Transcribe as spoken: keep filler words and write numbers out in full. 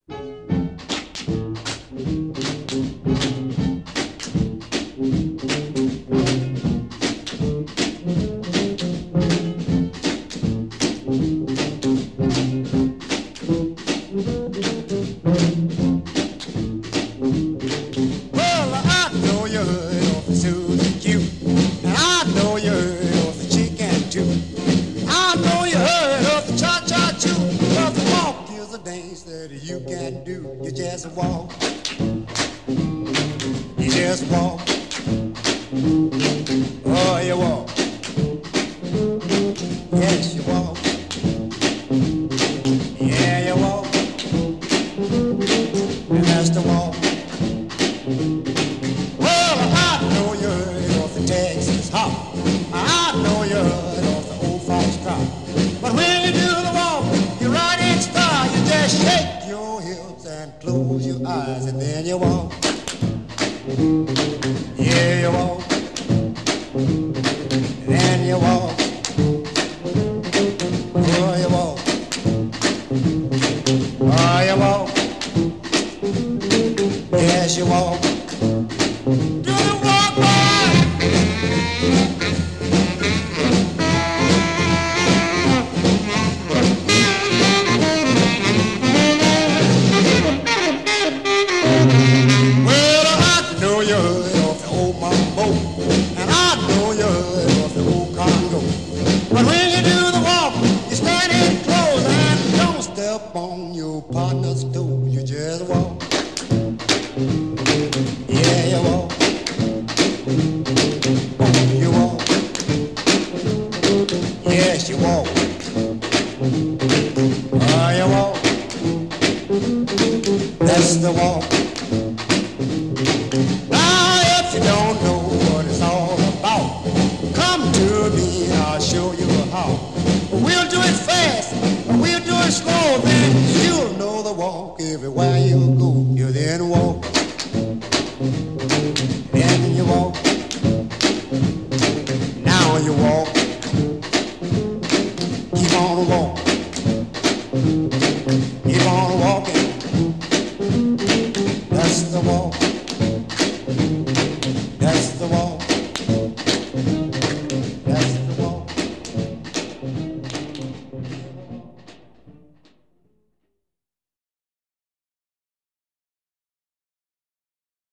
Well, I know you heard of the Susie Q, and I know you heard of the chicken too. I know you heard of the cha-cha-choo, but the walk is a dance that you can do. You just walk, you just walk, oh, you walk, yes, you walk, yeah, you walk, and that's the walk. Well, I know you heard of the Texas hop. I know you heard of the old fox trot. But when you do the walk, you ride in style. You just shake your hips and close your eyes, and then you walk. Yeah, you walk. And then you walk. Oh, you walk. Oh, you walk. Yes, you walk. Do the walk, boy. Well, I know you heard of the old mambo, and I know you heard of the old Congo. But when you do the walk, you stand in close and don't step on your partner's toe. You just walk. Yeah, you walk. Oh, you walk. Yes, you walk. Oh, you walk. That's the walk.